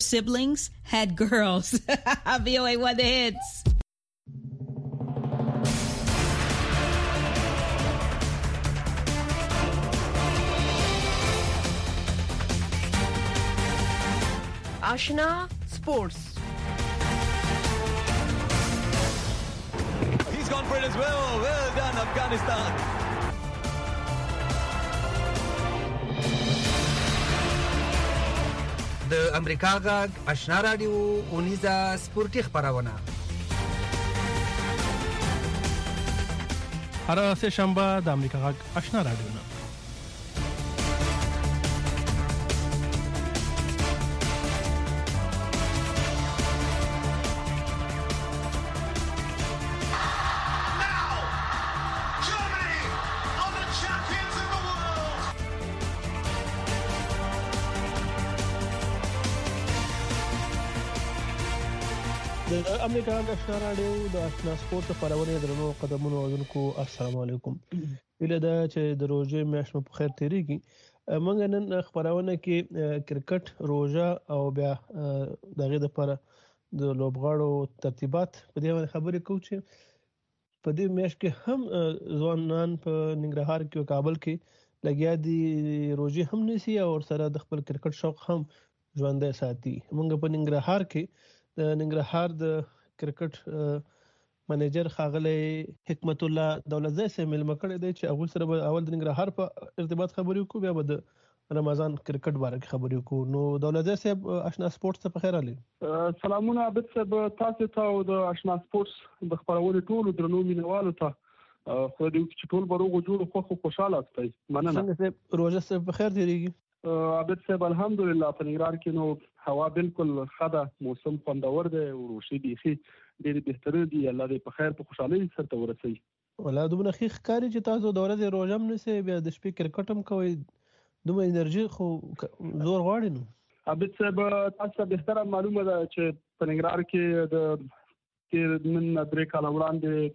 siblings had girls. VOA Weather Hits. Ashna Sports. He's gone for it as well. Well done, Afghanistan. د امریکا غږ آشنا رادیو اونیزه سپورتي خبرونه هر سه شنبه د امریکا غږ آشنا رادیو نه د امریکا غږ آشنا رادیو د آشنا سپورت خبرونه درنو قدمونو اوردونکو السلام علیکم ویل دا چې د روزې میاشت په خیر تیریږي موږ نن خبرونه کې کرکټ روزه او بیا دغه د پر د لوبغاړو ترتیبات په دې باندې خبرې کوو چې په دې میاشت کې هم ځوانان په ننګرهار کې او کابل کې لګیا دي روزي هم نسی او سره د خپل کرکټ شوق هم ژوندۍ ساتي موږ په ننګرهار کې د ننګرهار د کرکټ منیجر خاغلی حکمت الله دولتزی سره ملمه کړی دی چې اول سره اول د ننګرهار په ارتباط خبرې وکړو بیا به د رمضان کرکټ باره کې خبرې وکړو نو دولتزی صاحب آشنا سپورتس ته په خیر علي سلامونه عبد صاحب تاسو ته او د آشنا سپورتس د خبرونې ټول درنو مینوالو ته خو دې چې ټول بروغ جوړ خو خوشاله استئ مننه څنګه روزه صاحب په خیر تیریږي عبد صاحب الحمدلله په ننګرهار کې نو هوا بالکل خدا موسم خوندور دی او روشي بيخي ډېر بهتره دی الله دې په خیر په خوشحالي سره ورسوي ولا دومره خې ښکاری چې تاسو دوره د روزم نسه بیا د شپې کرکټ هم کوي دومره انرژي خو زور غواړي نو عبد صاحب تاسو بهتره معلومه ده چې په ننګرهار کې د من درې کال وړاندې د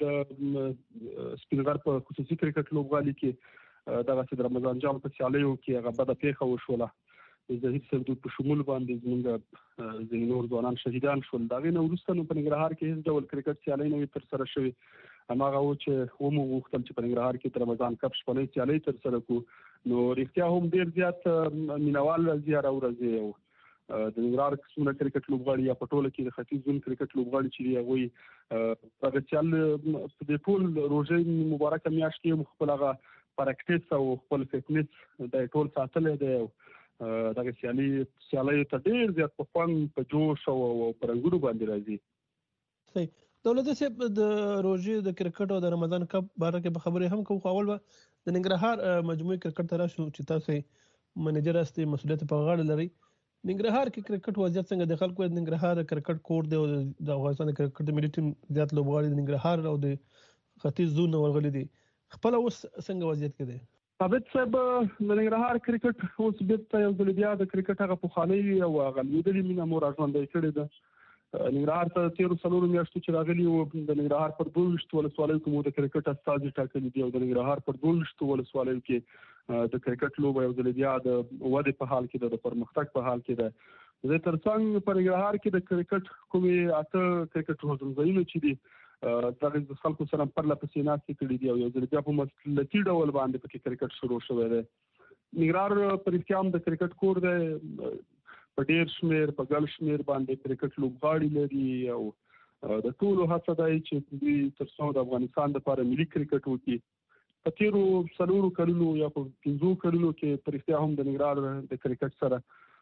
سپینغر په خصوصي کرکټ لوبغالي کې دغه د رمضان جام په سیالیو کې هغه بده پیښه وشوله د هیڅ څه په شمول باندې زموږ زینور ځوانان شهیدان شول دا غي نو وروسته په ننګرهار کې هیڅ ډول کرکټ سیالي نه تر سره شوی هماغه و چې ومو وختل چې په ننګرهار کې د رمضان کپ شپږ سیالي تر سره کو نو رښتیا هم ډیر زیات مینوال زیاره ورځي او د ننګرهار قسمه کرکټ لوبغاړي یا پټوله کې د ختیځ زون کرکټ لوبغاړي چې وي هغه چل د ټول روزي مبارکه میاشت کې مخبلغه پریکټیس او خپل فټنس د ټول ساتل دی دغه سیالي ته ډیر زیات په خوان په جوش او پرنګونو باندې راځي صحیح دولت صاحب د روزي د کرکټ او د رمضان کپ باره کې خبرې هم کوو اول د ننګرهار مجموعي کرکټ تر شو چې تاسو منیجر استي مسؤلیت په غاړه لري ننګرهار کې کرکټ وضعیت څنګه د خلکو د ننګرهار کرکټ کور دی او د افغانستان کرکټ د ملي ټیم زیات لوبغاړي د ننګرهار او د ختیځ زون ورغلي دي خپل اوس څنګه وضعیت کې دی عبد صاحب د ننګرهار کرکټ اوس بیرته یو ځل بیا د کرکټ هغه پخوانی او غلېدلې مینه مور ژوندۍ کړې ده ننګرهار ته 13 میاشتو چې راغلي او د ننګرهار پر 12 ولسوالیو کې مو د کرکټ استاد ټاکلي دی او د ننګرهار پر 12 ولسوالیو کې د کرکټ لوبه یو ځل بیا د وده په حال کې د پرمختګ په حال کې ده زه ترڅنګ په ننګرهار کې د کرکټ کومې اته کرکټ روزنځایونه چې دي دغه د خلکو سره پر لپسې ناستې کړې دي او یو ځل بیا په مسلکي ډول باندې په کرکټ شروع شوی دی ننګرهار پر اختیام د کرکټ کور دی په ډیر شمیر په ګل شمیر باندې کرکټ لوبغاړي لري او د ټولو هڅه دی چې دوی تر څو د افغانستان لپاره ملي کرکټ وکړي په تیرو څلورو کلونو یا په 15 کلونو کې پر اختیام هم د ننګرهار د کرکټ سره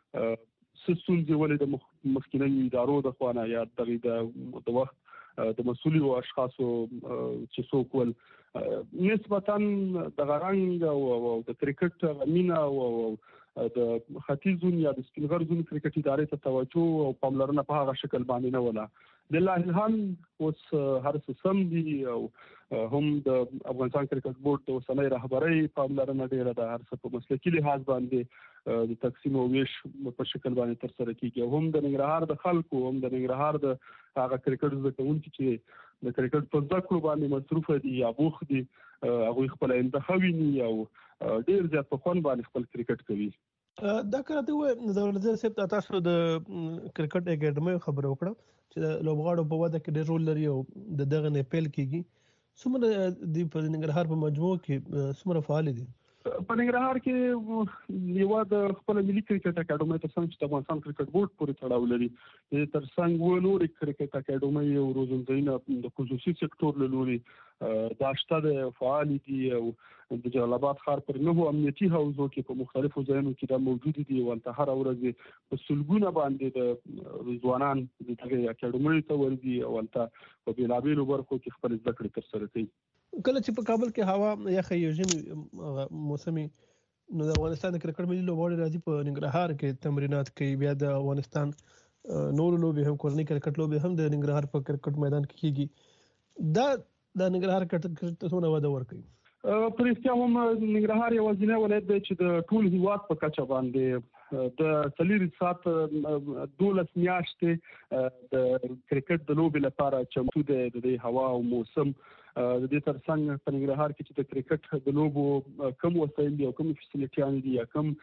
ستونزې ولې د مخکینی ادارو د خوانه یا د وخت د مسؤلیو اشخاصو چې څوک ول نسبتاً د غرنګ او د کرکټ غمینا او د ختیځ زون یا د سپینغر زون کرکټ ادارې ته توجه او پاملرنه په هغه شکل باندې نه ولا لله الحمد اوس هر څه سم دي او هم د افغانستان کرکټ بورډ د وسنۍ رهبرۍ پاملرنه ډیره ده هر څه په مسلکي لحاظ باندې د تقسیم او ویش په شکل باندې تر سره کیږي هم د ننګرهار د خلکو هم د ننګرهار د هغه کرکټ زدهکوونکي چې د کرکټ په زده کړو باندې مصروف دي یا بوخ دي هغه خپل انتخابي او ډیر زیات په خوان باندې خپل کرکټ کوي دا کراته و د ولزر صاحب تاسو د کرکټ اکیډمي خبر وکړه چې لوبغاړو په واده کې ډېر رول لري او د دغه نه پیل کیږي څومره د ننګرهار په مجموعه کې څومره فعال دي په ننګرهار کې یو د خپل ملي کرکټ اکیډمي تر څنګ چې افغانستان کرکټ بورډ پورې تړاو لري تر څنګ و نور کرکټ اکیډمي او روزنځایونه د خصوصي سکتور له لوري داشته د فعال دي او د جلال آباد ښار پر نهو امنیتي حوزو کې په مختلفو ځایونو کې دا موجود دي ولته هر ورځ په سلګونه باندې د ځوانان د اکیډمي ته ورځي ولته په بیلابیلو برخو کې خپل زده کړې ترسره کوي کله چې په کابل کې هوا یخه یوجن موسمي نو د افغانستان د کرکټ ملي لوبغاړي راځي په ننګرهار کې تمرینات کوي بیا د افغانستان نور لوبي هم کورنۍ کرکټ لوبي هم د ننګرهار په کرکټ میدان کې کیږي دا د ننګرهار کرکټ څونه وده ورکوي پر اختیار هم ننګرهار یوازینی ولایت دی چې د ټول هیواد په کچه باندې د سلیری سات 12 میاشتې د کرکټ د لوبي لپاره چمتو دی د هوا او موسم د دې ترڅنګ په ننګرهار کې چې د کرکټ د لوبو کم وسایل دي او کم فیسیلیټیان دي یا کم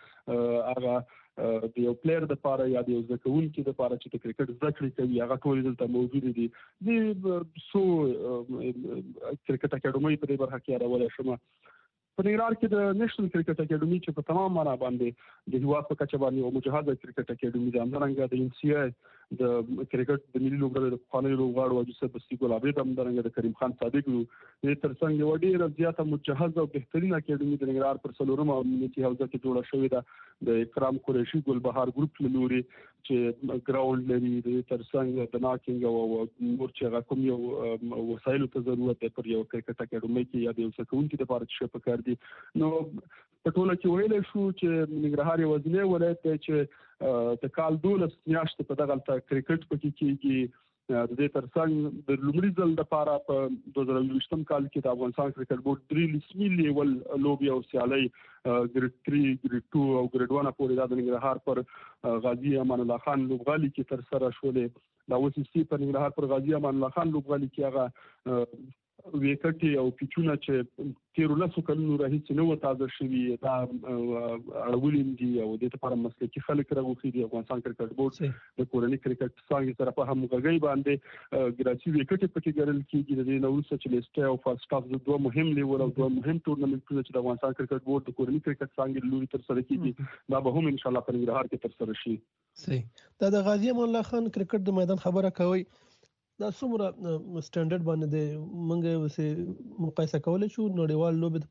هغه د یو پلیئر د لپاره یا د یو ځکهونکي د لپاره چې د کرکټ زده کړې کوي هغه ټول دلته موجود دي د سو کرکټ اکیډمي په دې برخه کې راولې شمه په ننګرهار کې د نېشنل کرکټ اکیډمي چې په تمام معنا باندې د هیواد په کچه باندې او مجهزه کرکټ اکیډمي د همدارنګه د NCI د کرکټ د ملي لوبغاړو د پخوانیو لوبغاړو واجب صاحب بستی ګل عابد همدارنګه د کریم خان صادق د ترڅنګ یو ډېر زیاته مجهزه او بهترین اکیډمي د ننګرهار پر څلورمه امنیتي حوزه کې جوړه شوې ده د اکرام قریشي ګل بهار ګروپ له لوري چې ګراوند لري د ترڅنګ د ناکینګ او نور چې کوم یو وسایلو ته ضرورت دی پر یو کرکټ اکیډمي کې یا د یو څکونکي د لپاره چې په کار دي نو په ټوله کې ویل شو چې ننګرهار یوازینی ولایت دی چې د کال 12 میاشتې په دغه کرکټ پکې کېږي د دې ترڅنګ د لومړي ځل لپاره په 2020 کال کې د افغانستان کرکټ بورډ 3 رسمي لیول لوبي او سیالي ګریډ 3 ګریډ 2 او ګریډ 1 پورې د ننګرهار پر غازی امان الله خان لوبغالي کې تر سره شولې دا وسیسي په ننګرهار پر غازی امان الله خان لوبغالي کې هغه ویکټي او پیچونه چې 13 کلونو راهیسې نو تازه شوي دا اړولین دي او د لپاره مسلکي خلک راغوښي دي افغانستان کرکټ بورډ د کورنۍ کرکټ څنګه سره په همغږي باندې ګراچي ویکټي پکې ګرل کیږي د نو څه لیست او فرست اف د دوه مهم لیول او دوه مهم ټورنمنټونه چې د افغانستان کرکټ بورډ د کورنۍ کرکټ څنګه لوري تر سره کیږي دا به هم ان شاء الله په ننګرهار کې تر سره شي صحیح دا د غازی امان الله خان کرکټ د میدان خبره کوي دا څومره سټانډرډ باندې دی موږ وسه مقایسه کولای شو نړیوال لوبې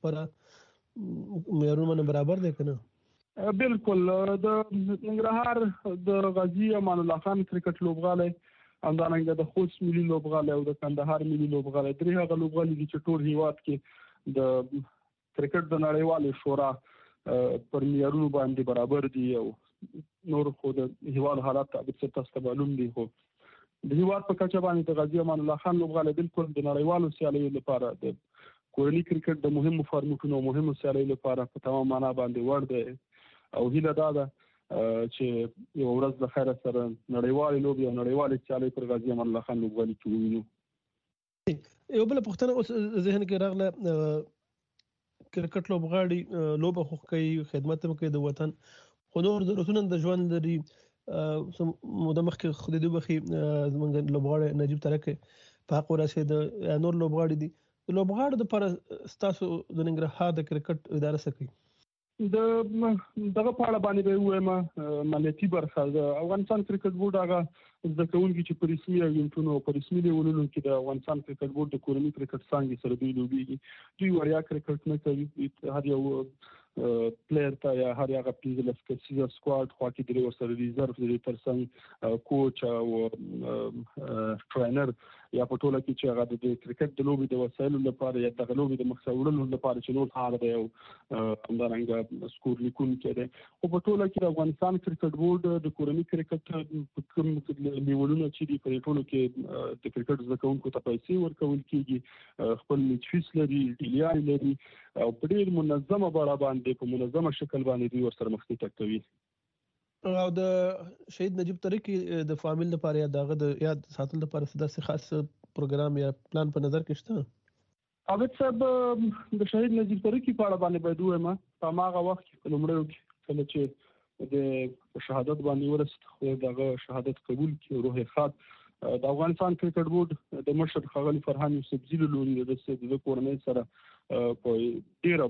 لپاره معیارونه برابر دي کنه بالکل د ننګرهار د غازی امان الله خان کرکټ لوبغالی همدارنګه د خوست ملي لوبغالی او د کندهار ملي لوبغالی درې هغه لوبغالي دي چې ټول هیواد کې د کرکټ د نړیوال شورا پر معیارونو باندې برابر دي او نور خو د هیواد حالات تاسو ته معلوم دي خو د هیواد په کچه باندې د غازی امان الله خان لوبغالی بالکل د نړیوالو سیالیو لپاره د کورنۍ کرکټ د مهمو فارمټونو او مهمو سیالیو لپاره په تمام معنا باندې وړ دی او هیله دا ده چې یو ورځ د خیر سره نړیوال لوبي او نړیوال سیالي پر غازی امان الله خان لوبغالی کې وینو یو بل پوښتنه اوس ذهن کې راغله کرکټ لوبغاړي لوبه خو کوي خدمت هم کوي د وطن خو نور د رسونن د ژوند لري مدمخ کې خو د دوبخي زمونږ لوبغاړي نجیب ترکه په حق ورسې د نور لوبغاړي دي لوبغاړو د پر ستاسو د ننګرهار د کرکټ اداره سکی د دغه په اړه باندې به وایم ملتي برخه د افغانستان کرکټ بورډ هغه د کوونکی چې په رسمي ایونټونو او په رسمي لیولونو کې د افغانستان کرکټ بورډ د کورنۍ کرکټ څنګه سره دوی لوبيږي دوی وریا کرکټ نه کوي هر یو پلیئر ته یا هر هغه پیزل سکسیزر سکواډ خو کې درې ورسره ریزرو د ترڅنګ کوچ او ټرینر یا په ټوله کې چې هغه د کرکټ د لوبي د وسایلو لپاره یا د لوبي د مخسوړلو لپاره چې نور کار دی او همدارنګه سکور لیکون کې دی او په ټوله کې د افغانستان کرکټ بورډ د کورنۍ کرکټ کوم لیولونه چې دی په ټولو کې د کرکټ زده کوونکو ته پیسې ورکول کیږي خپل فیس لري ډیلیان لري او په ډېر منظمه بڼه باندې په منظمه شکل باندې دوی ورسره مخکې کوي او د شهید نجیب ترکی د فامیل لپاره یا دغه د یاد ساتل لپاره څه خاص پروګرام یا پلان په نظر کې شته عابد صاحب د شهید نجیب ترکی په اړه باندې باید وایم په هغه وخت کې لومړی کله چې د شهادت باندې ورسېد، دغه شهادت قبول کړي روح خاط. د افغانستان کرکټ بورډ د مشر ښاغلي فرهان یوسفزي له لوري د کورنۍ سره په ډېره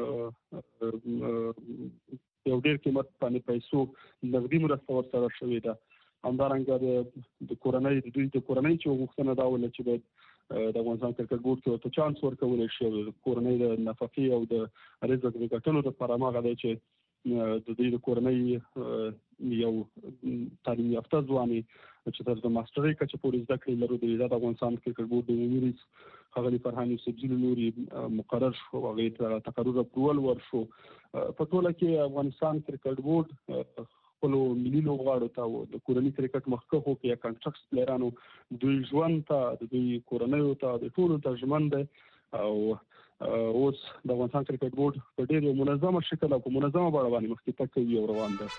یو ډېر قیمت باندې پیسو نغدي مرسته ورسره شوې ده. همدارنګه د کورنۍ چې غوښتنه دا وله چې باید د افغانستان کرکټ بورډ کې ورته چانس ورکولی شي، د کورنۍ د نفقې او د رزق د ګټلو لپاره هماغه دی چې د دوی د کورنۍ یو تعلیم یافته ځواني چې تر د ماسټرۍ کچه پورې زده کړې لرو د افغانستان کرکټ بورډ د عمومي رئیس ښاغلي فرهان یوسفزي له لوري مقرر شو، هغې ته تقرر اپروول ورشو. په ټوله کې افغانستان کرکټ بورډ خپلو ملي لوبغاړو ته د کورني کرکټ مخکښو کې یا کنټرکټس پلیرانو دوی ژوند ته د دوی کورنیو ته د ټولو ته ژمن دی او اوس د افغانستان کرکټ بورډ په ډېر منظمه شکل او په منظمه بڼه باندې مخکې تګ کوي او روان دی.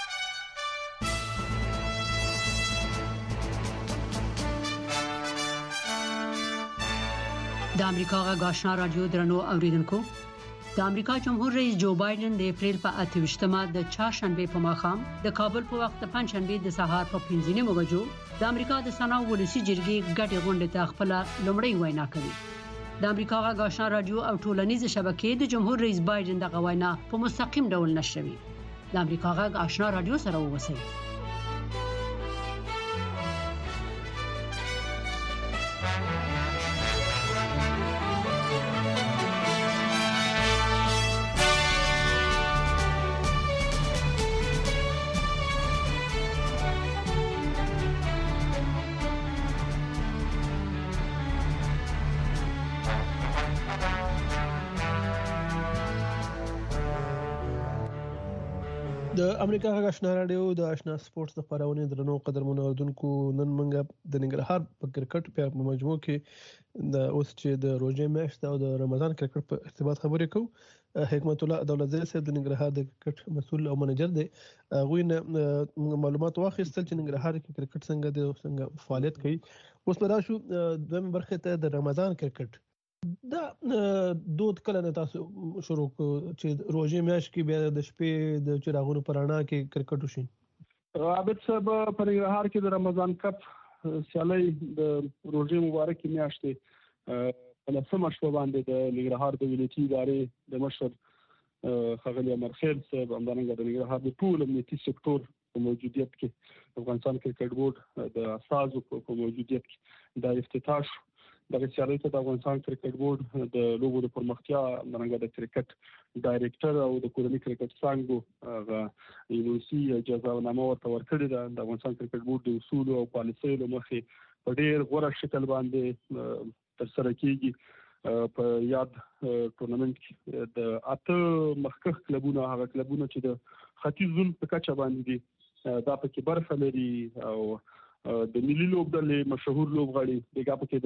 د امریکا غږ آشنا رادیو درنو اوریدونکو، د امریکا جمهور رئیس جو بایدن د اپریل په 28مه د چهارشنبه په ماښام د کابل په وخت د پنځشنبه د سهار په 5:30 بجو د امریکا د سنا ولسی جرګې ګډه غونډه ته خپل لومړی وینا کوي. د امریکا غږ آشنا رادیو او ټولنیز شبکې د جمهور رئیس بایدن د غوینا په مستقیم ډول نشروي. د امریکا غږ آشنا رادیو سره اوسئ. د امریکا غږ آشنا رادیو د آشنا سپورتس د خبرونه درنو قدرمنو اوردونکو، نن موږ د ننګرهار په کرکټ په مجموع کې د اوس چې د روزه میاشت او د رمضان کرکټ په ارتباط خبرې کوو. حکمت الله دولتزی صاحب د ننګرهار د کرکټ مسؤل او منیجر دی، غوښنه معلومات واخیستل چې ننګرهار کې کرکټ څنګه فعالیت کوي. اوس به راشو دویم برخه ته د رمضان کرکټ. دا دود کله نه تاسو شروع چې روزه میاشت کې بیا د شپې د چراغونو پرانا کې کرکټ وشي؟ عابد صاحب په ننګرهار کې د رمضان کپ سیالۍ د روزه مبارکې میاشتې په 9مه شپه باندې د ننګرهار د ولایتي ادارې د مشر ښاغلي امر خیل صاحب، همدارنګه د ننګرهار د ټول امنیتي سکتور په موجودیت کې افغانستان کرکټ بورډ د اساسو په موجودیت کې د افتتاح شو. دغه سیالۍ ته د افغانستان کرکټ بورډ د لوبو د پرمختیا، همدارنګه د کرکټ ډایریکټر او د کورني کرکټ څانګو هغه یونیسي اجازهنامه ورته ورکړې ده. د افغانستان کرکټ بورډ د اصول او پالیسۍ له مخې په ډېر غوره شکل باندې ترسره کیږي. په یاد ټورنمنت کې د 8 مخکښ کلبونه، هغه کلبونه چې د ختیځ زون په کچه باندې دي، دا پکې برخه لري او د ملي لوبډلې مشهور لوبغاړي دغه پکې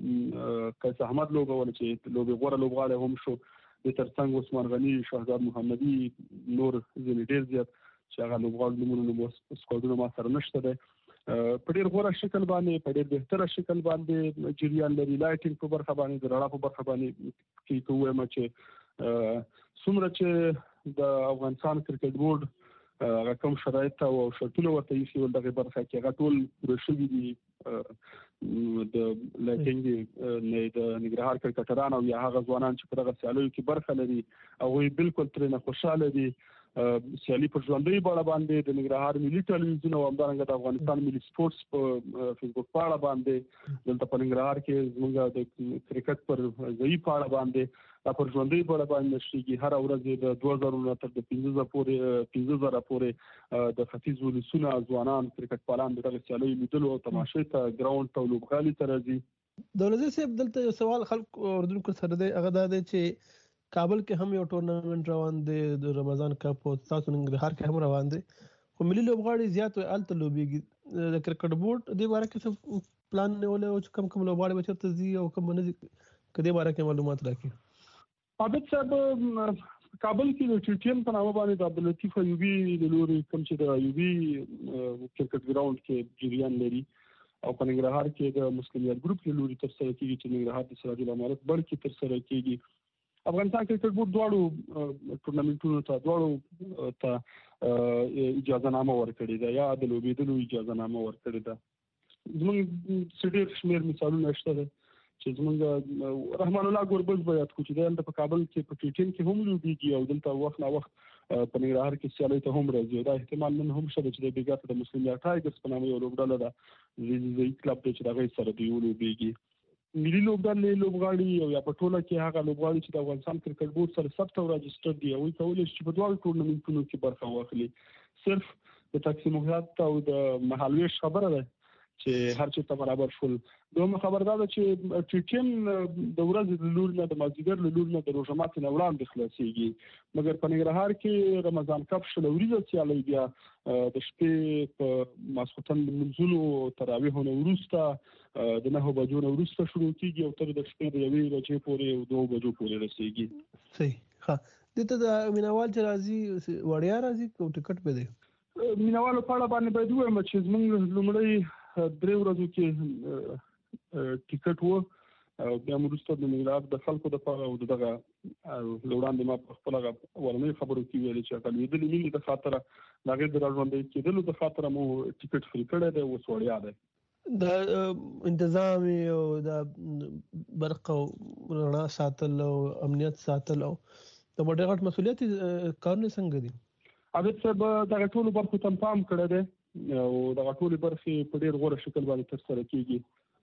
د قیس احمد لوبغاړي چې لوبي غوړه لوبغاړي هم شو، د ترڅنګ عثمان غنی، شهزاد محمدي، نور ځینې ډېر زیات چې هغه لوبغاړي نمونه سکواډونه ما سره نشته ده. په ډېر غوره شکل باندې، په ډېر بهتره شکل باندې جریان لري. لایټینګ په برخه باندې، د رڼا په برخه باندې کې کوم چې څومره چې د افغانستان کرکټ بورډ هغه کوم شرایط او شرطونه ورته یې ول دغه برخه کې هغه ټول پوره شوي دي. د لایټینګ نه د ننګرهار کرکټران او یا هغه ځوانان چې په دغه سیالیو کې برخه لري هغوی بالکل ترې نه خوشاله دي. سیالي پر ژوندۍ بڼه باندې د ننګرهار ملي ټلویزیون او همدارنګه د افغانستان ملي سپورتس په فیسبوک پاڼه باندې، دلته په ننګرهار کې زموږ د کرکټ پر ځای پاڼه باندې پر ژوندۍ بڼه باندې نشریږي. هر ورځ د 2000 نه تر 15000 پورې د ختیځ ولسونه ځوانان کرکټ پالان دغه سیالۍ لیدلو او تماشې ته ګراوند ته لوبغالي ته راځي. دولتزی صاحب دلته یو سوال خلک اردوونکو سره دی، هغه دا دی چې کابل کې هم یو ټورنمنت روان دی د رمضان کپ او تاسو ننګرهار کې هم روان دی، خو ملي لوبغاړي زیات الته لوبيږي. د کرکټ بورډ د باره کې څه پلان نیولې او چې کم لوبغاړي بچته زی او کم نه دي کدي باره کې معلومات راکړي؟ عابد صاحب کابل کې د ټي ټي ام په نامه باندې د عبداللطیف ایوبي د لوري کوم چې د ایوبي کرکټ ګراوند کې جریان لري او په ننګرهار کې د مسلمیت ګروپ له لوري ترسره کیږي چې ننګرهار د سراج العمارت بڼ کې ترسره کیږي. افغانستان کرکټ بورډ دواړو ټورنمنټونو ته اجازه نامه ورکړې ده یا د لوبېدلو اجازه نامه ورکړې ده. زموږ ډېر شمېر مثالونه شته ده چې زموږ رحمان الله ګوربز به یاد کړو چې دلته په کابل کې په ټي 10 کې هم لوبېږي او دلته وخت نا وخت په ننګرهار کې سیالۍ ته هم راځي. دا احتمال نن هم شته چې د بیګا د مسلم یار ټایګرز په نامه یو لوبډله ده زی کلب چې دغه سره دی ولوبېږي. ملي لوبډلې لوبغاړي او یا په ټوله کې هغه لوبغاړي چې د افغانستان کرکټ بورډ سره ثبت او راجستر دي او کولی شي په دواړو ټورنمنټونو کې برخه واخلي. صرف د تقسیم الهیات او د مهالویش خبره ده چې هر څه ته برابر شول. دومره خبر ده چې ټي 10 د ورځې د لور نه د مازدیګر له لور نه د روژه ماتي نه وړاندې خلاصېږي، مګر په ننګرهار کې رمضان کپ شل ورځې سیالۍ بیا د شپې په ماسخوتن منځونو تراویح نه وروسته د 9 بجو نه وروسته شروع کیږي او تر د شپې د 1 بجې پورې او 2 بجو پورې رسیږي. صحیح. ها دته د مینوال چې راځي وړیا راځي کو ټیکټ به دی مینوالو په اړه باندې باید وایم چې زموږ لومړی 3 ورځو کې ټیکټ وو بیا وروسته د ننګرهار د خلکو لپاره او دغه وړاندې ما په خپل ورنۍ خبرو کې ویل چې اقلیدلې ملي د خاطر دغه د راځوندې کېدلو د خاطر مو ټیکټ فری کړی دی او وسوړیا دی. د انتظام او د برق او رڼا ساتل او امنیت ساتل او د ډېر غټ مسولیت کارونه څنګه دي؟ عادت صاحب دغه ټولو برخو ته پام کړی دی او دغه ټولو برخې په ډېر غوره شکل باندې ترسره کیږي.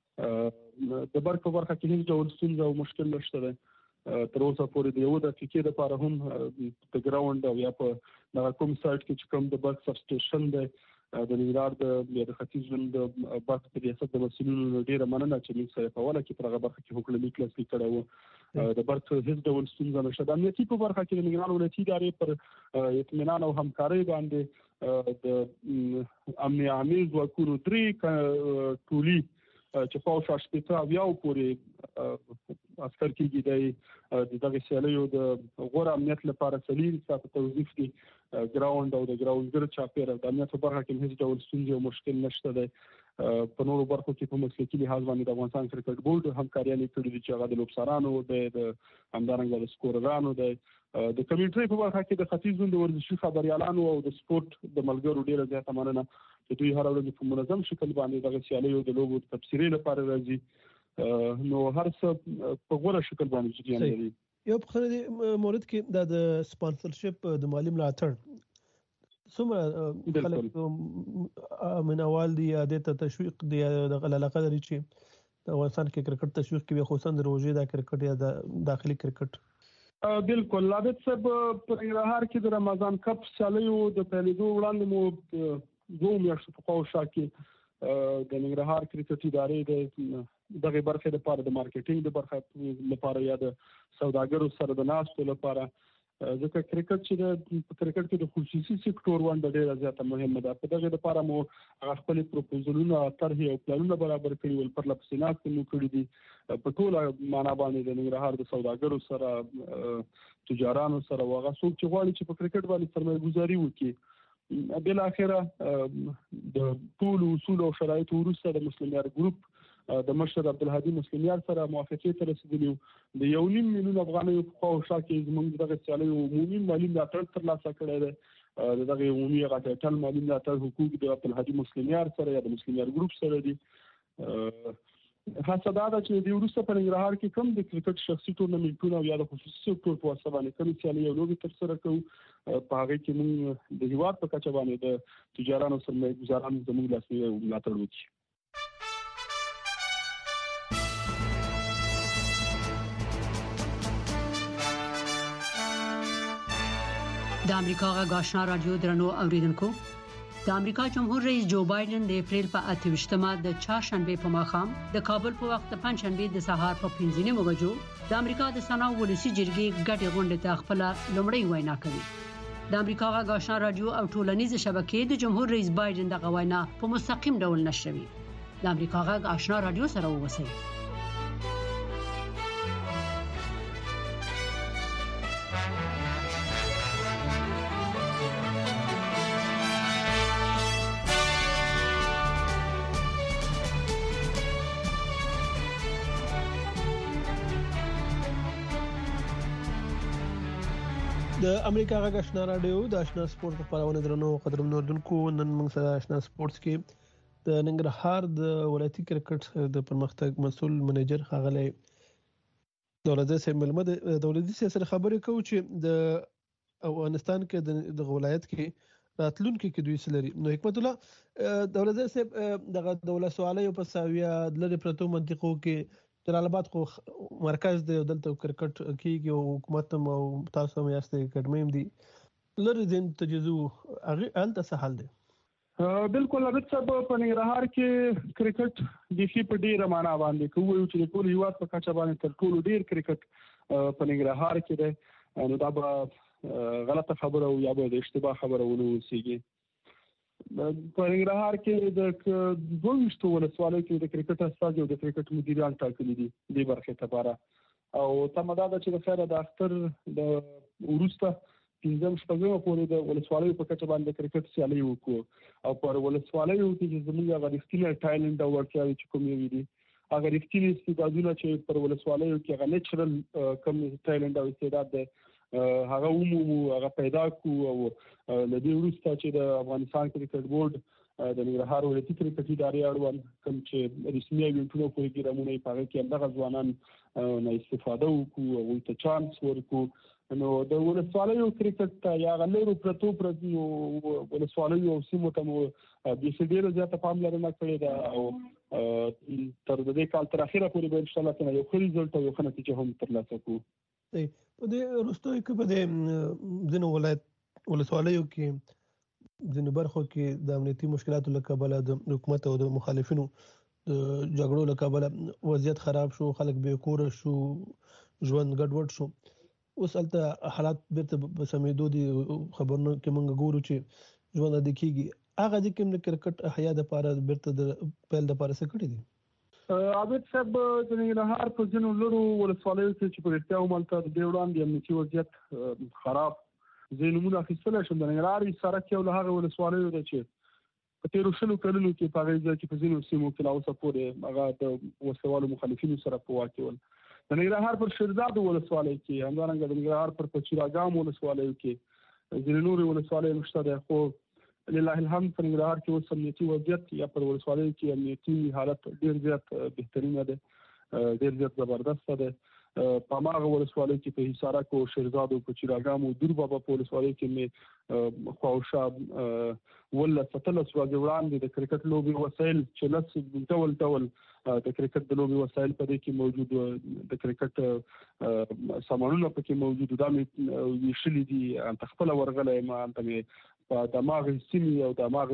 د برق په برخه کې هیڅ ډول ستونزه او مشکل نشته دی. تر اوسه پورې د یو دقیقې لپاره هم د ګراوند او یا په دغه کوم سایټ کې چې کوم د برق سب سټیشن دی د ننګرهار د ختیځ ژوند د برق په ریاست د مسؤلینو ډېره مننه چې موږ سره په اوله کې پر هغه برخه کې حکومتي کلاس کړی وو. د برق هیڅ ډول ستونزه نشته. د امنیتي په برخه کې د ننګرهار ولایتي ادارې پر اطمینان او همکارۍ باندې د امن عامل ځواکونو 3 ټولي چې په شاش پېټا بیا پورې عسكر کېږي د دغه سیالیو د غوړ امنیت لپاره سلیل ساتل توظیف دي ګراوند او د ګراوندګر چاپیره د امنیت په برخه کې هیڅ ډول ستونزې او مشکل نشته دی. په نورو برخو کې په مسلکي لحاظ باندې د افغانستان کرکټ بورډ همکاریانې کړې دي چې هغه د لوبسارانو د همدارنګه د سکوررانو د کمیټې په برخه کې د ختیځ ژوند د ورزشي خبريالانو او د سپورت د ملګرو ډیره زیاته مننه چې دوی هر ورځ په منظم شکل باندې دغه سیالیو د لوبو تفسیري لپاره راځي. نو هر څه په غوړه شکل باندې جریان لري. یو په خره مورد کې د سپانسرشپ د مالی ملاتړ څومره خلک منوال دي یا د تشویق دی د علاقه لري چې د افغانستان کې کرکټ تشویق کوي خصوصا د روزي د کرکټ یا د داخلي کرکټ؟ بالکل لابد صاحب په ننګرهار کې د رمضان کپ سیالیو د پیلېدو وړاندې مو 2 میاشتې په خوا کې د ننګرهار کرکټ ادارې د دغه برخې لپاره د مارکیټینګ د برخې لپاره یا د سوداګرو سره د ناستو لپاره ځکه کرکټ چې د کرکټ کې د خصوصي سکتور ونډه ډېره زیاته مهمه ده. په دغه لپاره مو خپل پروپوزلونه طرحې او پلانونه برابر کړي ول پر لپسې ناست مو کړی دي په ټوله معنا باندې د ننګرهار د سوداګرو سره تجارانو سره واغه څوک چې غواړي چې په کرکټ باندې سرمایه گذاري وکړي بل اخره د ټول اصول او شرایط وروسته د مسلم یار ګروپ د مشر عبدالهادي مسلم یار سره موافقې ته رسیدلی د 1.5 میلیون افغانۍ په خوا کې زموږ دغه سیالیو عمومي مالی ملاتړ ترلاسه کړی دی. دغه عمومي غټل مالی ملاتړ حقوق د عبدالهادي مسلم یار سره یا د مسلم یار ګروپ سره دي. خاصه دا چې د وروسته په ننګرهار کې کوم د کرکټ شخصي ټورنمنټونه او یا د خصوصي سکتور په واسطه باندې کوم سیالي او لوبې ترسره کوو په هغه کې موږ د هیواد په کچه باندې د تجارانو سرمایه ګزارانو زموږ لاسنیوي او ملاتړ وکړي. د امریکا غږ آشنا رادیو درنو اوریدونکو د امریکا جمهور رئیس جو بایدن د اپریل په 28مه د چهارشنبه په ماښام د کابل په وخت د پنځشنبه د سهار په 15 بجو د امریکا د سنا ولسی جرګې ګډه غونډه ته خپل لومړی وینا کوي. د امریکا غږ آشنا رادیو او ټولنیزه شبکې د جمهور رئیس بایدن د وینا په مستقیم ډول نشروي. د امریکا غږ آشنا رادیو سره اوسئ. د امریکا غږ آشنا رادیو د آشنا سپورت خبرونه درنو قدرمنو اردوونکو نن موږ سره آشنا سپورتس کې د ننګرهار د ولایتي کرکټ د پرمختګ مسول منیجر ښاغلی دولت سي ملمد دولتي سره خبرې کوي چې د افغانستان کې د ولایت کې راتلونکو کې دوی سلري نو حکمت الله دولت سي د دولت سوالې په ساویا د لری پرتو منطقو کې جلال آباد خو مرکز دی دلته کرکټ کېږي او حکومت او تاسو هم یاست اکیډمي دي لری دین تجزو هغه الته سهال دی بالکل عبد صاحب په ننګرهار کې کرکټ د شي په ډیره معنا باندې کوي چې ټول هیواد په کچه باندې تر ټولو ډیر کرکټ په ننګرهار کې دی نو دا به غلطه خبره او یا به اشتباه خبره ونه وسیږي په ننګرهار کې د 22 ولسوالۍ کې د کرکټ استاد او د کرکټ مدیران ټاکلي دي د برخه لپاره او تمدا د چې د خیره د اختر د ورسته پنځم شپږم پورې د ولسوالۍ په کچه باندې کرکټ سیالي وکړو او پر ولسوالۍ کې زموږ غریښتینه ټایلنټ او ورکیاوي چې کومې وي دي هغه رښتینی استعدادونه چې پر ولسوالۍ کې هغه نېچرل کم ټایلنټ او استعداد ده هغه عمومي هغه پیدا کو او لدی ورسته چې د افغانستان کرکټ بورډ د ننګرهار ولایتي کرکټ ادارې اړوند کوم چې رسمي ایونټونو کوي ګرامونه په هغه کې همدغه ځوانان نه استفاده وکړو او ته چانس ورکړو نو د ولسوالۍ کرکټ یا غلرو پرتو ولسوالۍ او سیمو ته مو د سیډیر زیاته پاملرنه کړې ده او تر دې کال تر اخره پورې به ان شاء الله کنه یو ښه ریزلټ او ښه نتیجه هم ترلاسه کوو په دې وروستیو کې په دې ځینو ولسوالیو کې ځینو برخو کې د امنیتي مشکلاتو له کبله د حکومت او د مخالفینو د جګړو له کبله وضعیت خراب شو خلک بې کوره شو ژوند ګډوډ شو اوس هلته حالات بیرته په سمېدو دي خبرونه کې موږ ګورو چې ژوند عادي کېږي هغه د کوم کرکټ احیا دپاره بیرته د پیل دپاره څه کړي دي عابد صاحب د ننګرهار په ځینو لرو ولسوالیو کې چې په رښتیا ومالته د دې وړاندې امنیتي وضعیت خراب ځینې نومونه اخیستلی شم د ننګرهار سړک یو له هغه ولسوالیو ده چې په تېرو 100 کلونو کې په هغې ځای کې په ځینو سیمو کې لا اوسه پورې هغه د وسلوالو مخالفینو سره په واک کې ول د ننګرهار پر شیرزاد ولسوالۍ کې همدارنګه د ننګرهار پر پچیراګام ولسوالیو کې ځینې نورې ولسوالۍ هم شته دی خو لله الحمد په ننګرهار کې اوس امنیتي وضعیت یا پر ولسوالیو کې امنیتي حالت ډېر زیات بهترینه دی ډېر زیات زبردسته دی په هماغه ولسوالیو کې په حصارک او شیرزاد او په چراګام او دور بابا په ولسوالیو کې مې خواوشا 17 ورځې وړاندې د کرکټ لوبې وسایل چې ډول د کرکټ د لوبې وسایل په دې کې موجود د کرکټ سامانونه پکې موجود دا مې ویشلي دي انت خپل ورغلی ما انت مې په دماغ سیمې او دماغ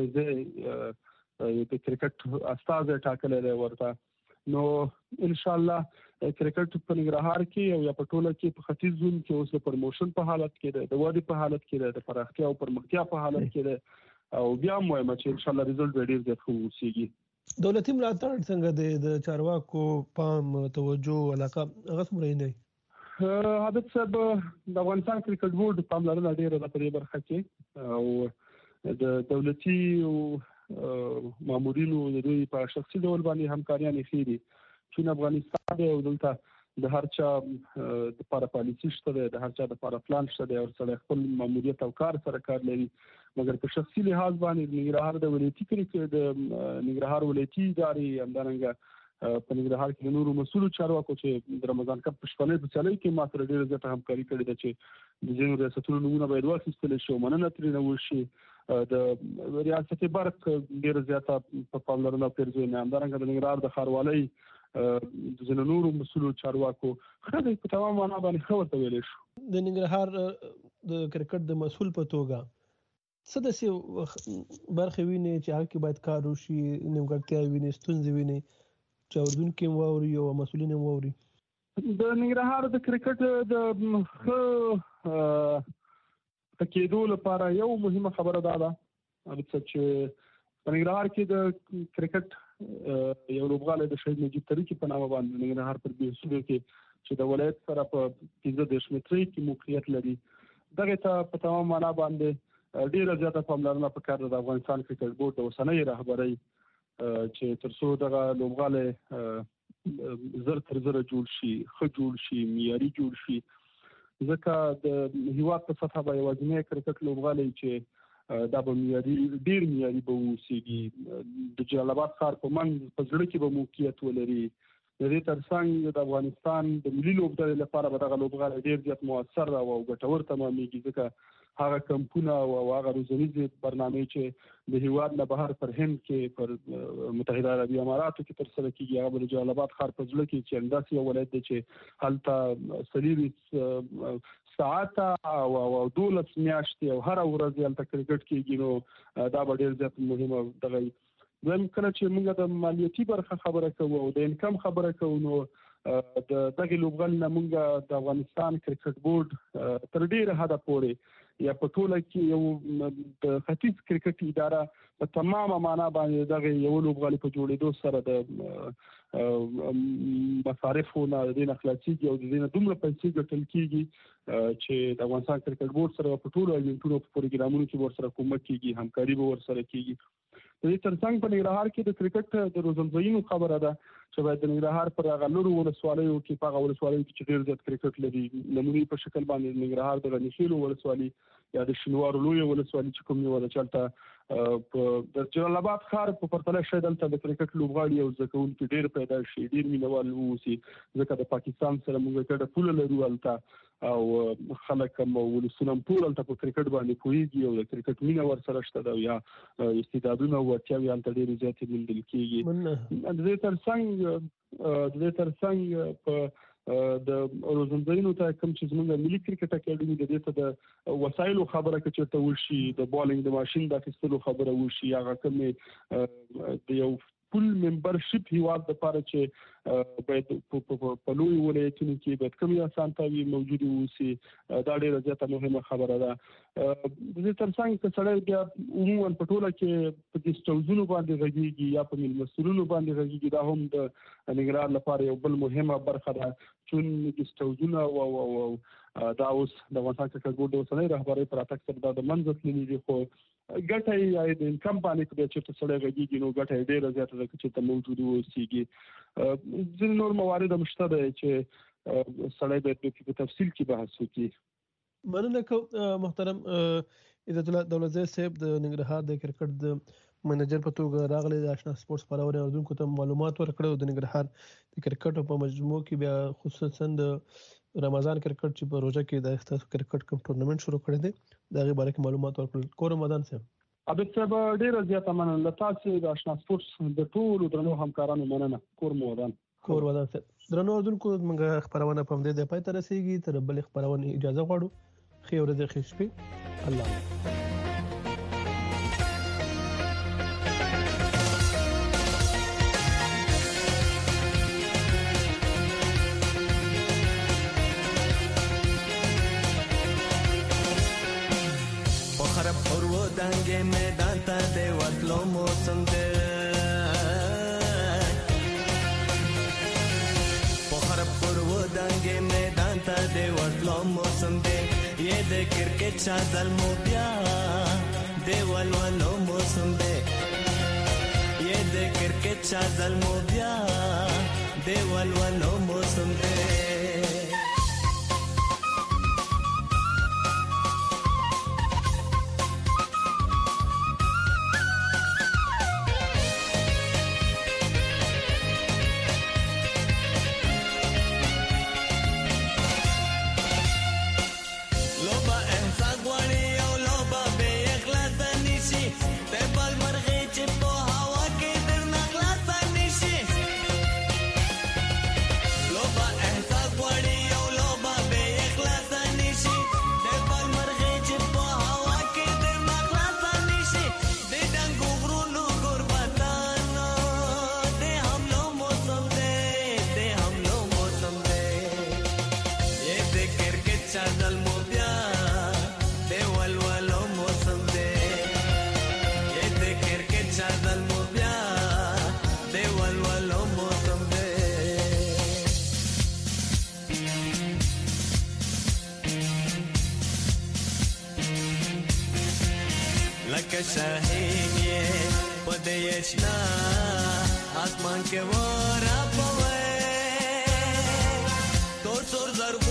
ځای د کرکټ استاد ټاکلی دی ورته نو ان شاء الله کرکټ په ننګرهار کې او یا په ټوله کې په ختیځ زون کې اوس د پروموشن په حالت کې دی د ودې په حالت کې دی د پراختیا او پرمختیا په حالت کې دی او بیا هم وایم چې ان شاء الله ریزلټ به ډېر زیات ښه اوسیږي دولتي ملاتړ څنګه دی د چارواکو پام توجه علاقه هغه څومره دی عابد صاحب د افغانستان کرکټ بورډ پاملرنه ډېره ده په دې برخه کې او د دولتي مامورینو د دوی په شخصي ډول باندې همکاریان ښې دي چون افغانستان دی او دلته د هر چا د لپاره پالیسي شته دی د هر چا د لپاره پلان شته دی او سړی خپل ماموریت او کار سره کار لري مګر په شخصي لحاظ باندې ننګرهار د ولایتي کرکټ د ننګرهار ولایتي ادارې همدارنګه په ننګرهار کې د نورو مسؤلو چارواکو چې د رمضان کپ په شپنۍ په سیالۍ کې ما سره ډېره زیاته همکاري کړې ده چې د ځینو ریاستونو نومونه باید واخیستلی شي او مننه ترېنه وشي د ریاست برق ډېره زیاته په پاملرنه پرځوي نه همدارنګه د ننګرهار د ښاروالۍ د ځینو نورو مسؤلو چارواکو ښه دی په تمام معنا باندې ښه ورته ویلی شو د ننګرهار د کرکټ د مسؤل په توګه څه داسې برخې ویني چې هغه کې باید کار وشي نیمګړتیاوې ویني ستونزې ویني چې اردوونکي هم واوري او مسؤلین هم واوري د ننګرهار د کرکټ د ښه کېدو لپاره یو مهمه خبره دا ده چې په ننګرهار کې د کرکټ یو لوبغالی د شهید نجیب تاریخي په نامه باندې ننګرهار پر بیسلو کې چې د ولایت سره په 15 مترۍ کې موقعیت لري دغه ته په تمام معنا باندې ډېره زیاته پاملرنه پکار ده د افغانستان کرکټ بورډ د اوسنۍ رهبرۍ چې تر څو دغه لوبغالی زر تر زره جوړ شي ښه جوړ شي معیاري جوړ شي ځکه د هیواد په سطح باندې یوازینی کرکټ لوبغالی چې دا به ډیر معیاري به اوسېږي د جلال آباد ښار په منځ په زړه کې به موقعیت ولري. د دې ترڅنګ د افغانستان د ملي لوبډلې لپاره به دغه لوبغالی ډیر زیات مؤثر او ګټور تمامېږي، ځکه هغه کمپونه او هغه روزنیزې برنامې چې د هیواد نه بهر پر هند کې پر متحده عربي اماراتو کې ترسره کېږي، هغه به د جلال آباد ښار په زړه کې چې همداسې یو ولایت دی چې هلته 40 ساعته او 12 میاشتې او هره ورځ هلته کرکټ کېږي، نو دا به ډېر زیات مهمه دغه وي. دویم کله چې موږ د مالیاتي برخه خبره کوو او د انکم خبره کوو، نو د دغه لوبغالي نه موږ د افغانستان کرکټ بورډ تر ډیره حده پورې یا په ټوله کې یو د ختیځ کرکټ اداره په تمامه معنا باندې دغه یو لوبغالي په جوړېدو سره د مصارفو نه د دې نه خلاصېږي او د دې نه دومره پیسې ګټل کېږي چې د افغانستان کرکټ بورډ سره په ټولو ایونټونو په پروګرامونو کې ورسره کومک کېږي، همکاري به ورسره کېږي. د دې ترڅنګ په ننګرهار کې د کرکټ د روزنځایونو خبره ده چې باید د ننګرهار پر هغه لرو ولسوالیو کې په هغه ولسوالیو کې چې ډېر زیات کرکټ لري، نمونې په شکل باندې ننګرهار د غنیخیلو ولسوالي یا د شینوارو لویه ولسوالي چې کوم یو ده چې هلته د جلال آباد ښار په پرتله شاید هلته د کرکټ لوبغاړي او زده کوونکي ډېر پیدا شي، ډېر مینوال واوسي، ځکه د پاکستان سره موږ ګډه پوله لرو هلته او خلک هم ولسونه هم ټول هلته په کرکټ باندې پوهېږي او د کرکټ مینه ورسره شته ده، یا استعدادونه او وړتیاوې هلته ډېرې زیاتې موندل کېږي. د دې ترڅنګ په د روزنځایونو ته کوم چې زموږ ملي کرکټ اکیډمي د دې ته د وسایلو خبره که چېرته وشي، د بالینګ د ماشین د اخیستلو خبره وشي، هغه کومې د یو فل ممبرشپ هیواد دپاره چې باید په لویو ولایتونو کې باید کومې اسانتیاوې موجودې اوسي، دا ډېره زیاته مهمه خبره ده. د دې ترڅنګ که سړی بیا عموما په ټوله کې په ګیسټ هاوزونو باندې غږېږي یا په میلمستونونو باندې غږېږي، دا هم د ننګرهار لپاره یو بل مهمه برخه ده. چون ګیسټ هاوزونه او دا اوس د افغانستان کرکټ بورډ د اوسنۍ رهبرۍ په راتګ سره دا د منځه تللي دي، خو ګټه یې د انکم باندې که چېرته سړی غږېږي نو ګټه یې ډېره زیاته ده که چېرته موجود واوسېږي. ځینې نور موارد هم شته دی چې سړی باید په تفصیل کې بحث وکړي. مننه کوم محترم عزت الله دولتزی صاحب د ننګرهار د کرکټ د منیجر په توګه راغلی، د آشنا سپورټس خپرونې اورېدونکو ته معلومات ورکړي او د ننګرهار د کرکټ په مجموع کې بیا خصوصا د رمضان کرکټ چې په روژه کې د تاسو کرکټ کوم ټورنمنت شروع کړی دی د هغې باره کې معلومات ورکړل. کور رمضان صاحب عابد صاحب ډېره زیاته مننه له تاسې د آشنا سپورټس د ټولو درنو همکارانو مننه. کور رمضان صاحب درنو اورېدونکو موږ خپرونه په همدې ځای پای ته رسېږي. تر بلې خپرونې اجازه غواړو. ښې ورځې ښې شپې. الله دنګ میدان ته د وتلو موسم دی، په خراب پرو دنګ میدان ته د وتلو موسم دی، یې د کرکټ چادل مو بیا د ولولو موسم دی، یې د کرکټ چادل مو بیا د ولولو موسم دی. شاهین یې په دې شنا اسمان کې ورا پوي تور زر